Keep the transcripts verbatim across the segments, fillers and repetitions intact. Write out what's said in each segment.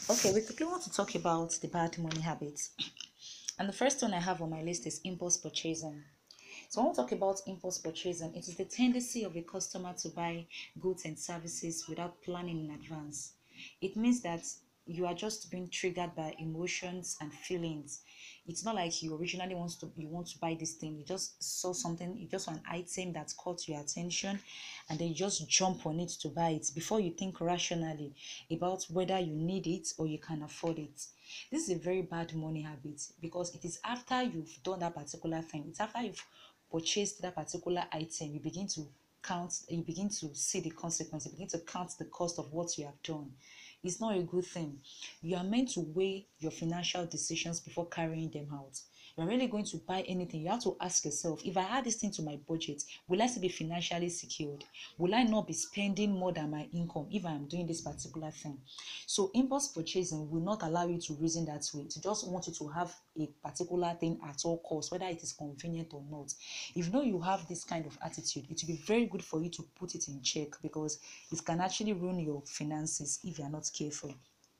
Okay, we quickly want to talk about the bad money habits. And the first one I have on my list is impulse purchasing. So when we talk about impulse purchasing, it is the tendency of a customer to buy goods and services without planning in advance. It means that you are just being triggered by emotions and feelings. It's not like you originally wants to you want to buy this thing. You just saw something, you just saw an item that caught your attention, and then you just jump on it to buy it before you think rationally about whether you need it or you can afford it. This is a very bad money habit because it is after you've done that particular thing, it's after you've purchased that particular item, you begin to count, you begin to see the consequence, you begin to count the cost of what you have done. It's not a good thing. You are meant to weigh your financial decisions before carrying them out. You're really going to buy anything, you have to ask yourself, if I add this thing to my budget, will I still be financially secured? Will I not be spending more than my income if I am doing this particular thing? So impulse purchasing will not allow you to reason that way, to just want you to have a particular thing at all costs, whether it is convenient or not. If you know you have this kind of attitude, it will be very good for you to put it in check because it can actually ruin your finances if you are not careful.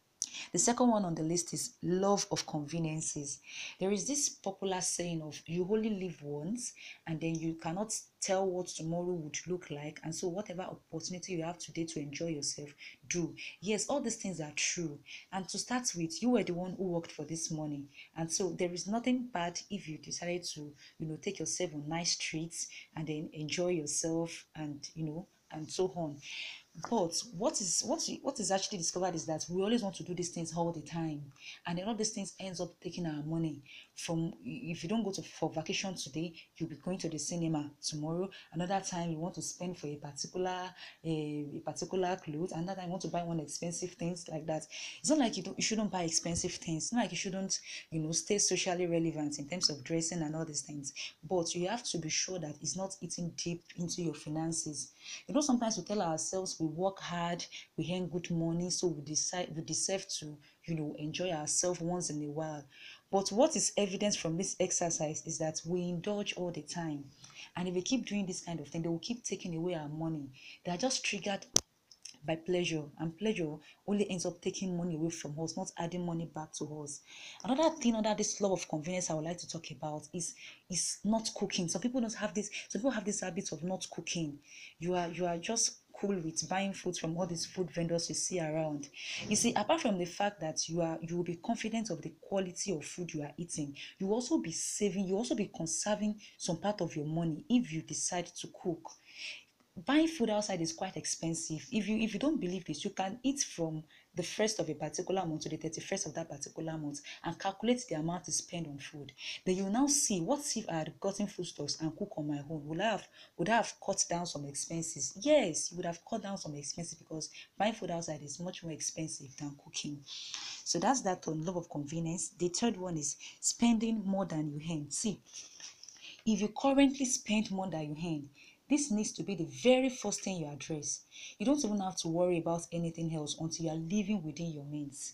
The second one on the list is love of conveniences. There is this popular saying of you only live once and then you cannot tell what tomorrow would look like. And so whatever opportunity you have today to enjoy yourself, do. Yes, all these things are true. And to start with, you were the one who worked for this money. And so there is nothing bad if you decided to, you know, take yourself on nice treats and then enjoy yourself and, you know, and so on. But what is what is what is actually discovered is that we always want to do these things all the time, and then all these things ends up taking our money. From if you don't go to for vacation today, you'll be going to the cinema tomorrow. Another time you want to spend for a particular a, a particular clothes. Another time you want to buy one expensive things like that. It's not like you don't you shouldn't buy expensive things. It's not like you shouldn't you know stay socially relevant in terms of dressing and all these things. But you have to be sure that it's not eating deep into your finances. You know, sometimes we tell ourselves we work hard, we earn good money, so we decide we deserve to, you know, enjoy ourselves once in a while. But what is evidence from this exercise is that we indulge all the time. And if we keep doing this kind of thing, they will keep taking away our money. They are just triggered by pleasure, and pleasure only ends up taking money away from us, not adding money back to us. Another thing under this law of convenience I would like to talk about is is not cooking. Some people don't have this, some people have this habit of not cooking. You are you are just cool with buying food from all these food vendors you see around. You see, apart from the fact that you are you will be confident of the quality of food you are eating, you will also be saving, you will also be conserving some part of your money if you decide to cook. Buying food outside is quite expensive. If you if you don't believe this, you can eat from the first of a particular month to the thirty-first of that particular month and calculate the amount to spend on food. Then you now see, what if I had gotten foodstuffs and cook on my own? Would I have would I have cut down some expenses? Yes, you would have cut down some expenses because buying food outside is much more expensive than cooking. So that's that on love of convenience. The third one is spending more than you earn. See, if you currently spend more than you earn, this needs to be the very first thing you address. You don't even have to worry about anything else until you are living within your means.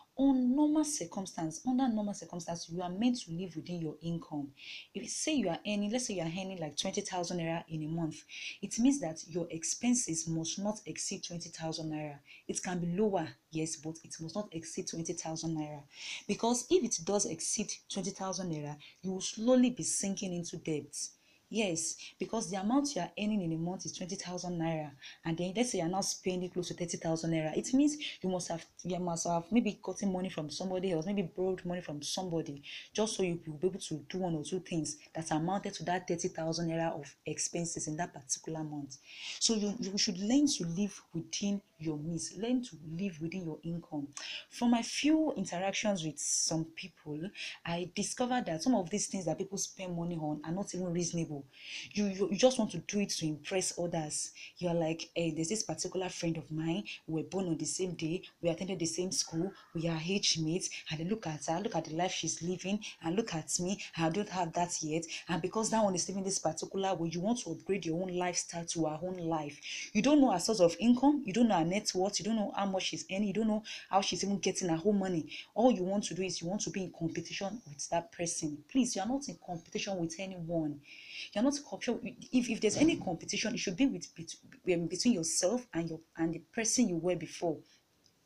On normal circumstance, under normal circumstance, you are meant to live within your income. If you say you are earning, let's say you are earning like twenty thousand naira in a month, it means that your expenses must not exceed twenty thousand naira. It can be lower, yes, but it must not exceed twenty thousand naira. Because if it does exceed twenty thousand naira, you will slowly be sinking into debt. Yes, because the amount you are earning in a month is twenty thousand naira, and then let's say you're now spending close to thirty thousand naira. It means you must have you must have maybe gotten money from somebody else, maybe borrowed money from somebody, just so you will be able to do one or two things that amounted to that thirty thousand naira of expenses in that particular month. So you, you should learn to live within your means, learn to live within your income. From my few interactions with some people, I discovered that some of these things that people spend money on are not even reasonable. You, you, you just want to do it to impress others. You're like, hey, there's this particular friend of mine, we were born on the same day, we attended the same school, we are age mates, and then look at her, look at the life she's living, and look at me, I don't have that yet. And because that one is living this particular way, you want to upgrade your own lifestyle to her own life. You don't know her source of income, you don't know her net worth, you don't know how much she's earning, you don't know how she's even getting her whole money. All you want to do is you want to be in competition with that person. Please, you are not in competition with anyone. You're not in competition. If, if there's any competition, it should be with between yourself and your and the person you were before.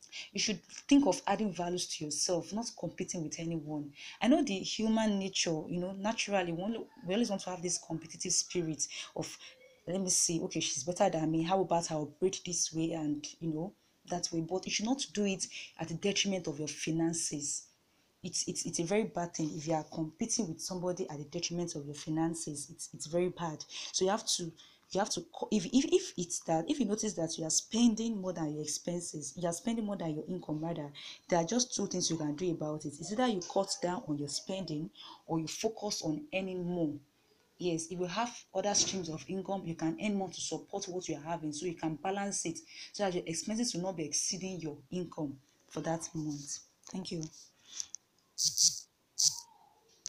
You should think of adding values to yourself, not competing with anyone. I know the human nature, you know, naturally, we only- we always want to have this competitive spirit of, let me see, okay, she's better than me. How about I operate this way and, you know, that way? But you should not do it at the detriment of your finances. It's, it's it's a very bad thing if you are competing with somebody at the detriment of your finances. It's it's very bad. So you have to you have to co- if, if if it's that, if you notice that you are spending more than your expenses, you are spending more than your income, rather, there are just two things you can do about it. It's either you cut down on your spending or you focus on earning more. Yes, if you have other streams of income, you can earn more to support what you are having, so you can balance it so that your expenses will not be exceeding your income for that month. Thank you.